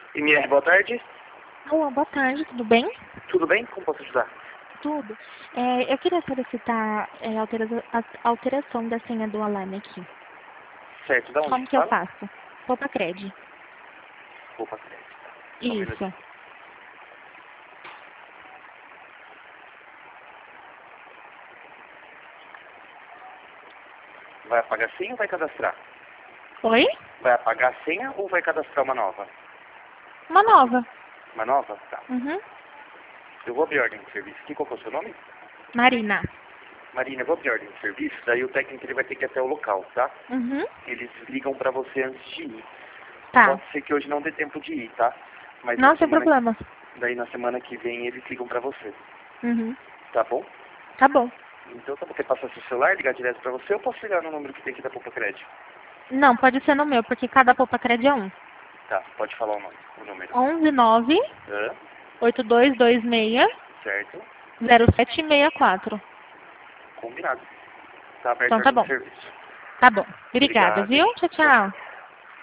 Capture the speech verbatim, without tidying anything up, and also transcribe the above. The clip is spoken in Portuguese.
M R, boa tarde. Olá, boa tarde, tudo bem? Tudo bem? Como posso ajudar? Tudo. É, eu queria solicitar é, altera a alteração da senha do alarme aqui. Certo, da onde Como que que eu fala? faço? Poupa Cred. Opa, crédito. Só um Isso. minutinho. Vai apagar a senha ou vai cadastrar? Oi? Vai apagar a senha ou vai cadastrar uma nova? Uma nova. Uma nova? Tá. Uhum. Eu vou abrir ordem de serviço. Aqui, qual que é o seu nome? Marina. Marina, eu vou abrir ordem de serviço, daí o técnico ele vai ter que ir até o local, tá? Uhum. Eles ligam pra você antes de ir. Tá. Pode ser que hoje não dê tempo de ir, tá? Mas na Não, sem semana, problema. daí na semana que vem eles ligam pra você, Uhum. tá bom? Tá bom. Então, tá bom, quer passar seu celular, ligar direto pra você ou posso ligar no número que tem aqui da Poupa Crédito? Não, pode ser no meu, porque cada Poupa Cred é um. Tá, pode falar o nome, o número. onze nove Hã? oito dois dois seis Certo? zero sete seis quatro. Combinado. Tá aberto Então a tá ordem de bom. serviço. Tá bom. Obrigada, Obrigado, viu? hein? Tchau, Tchau, tchau. tchau.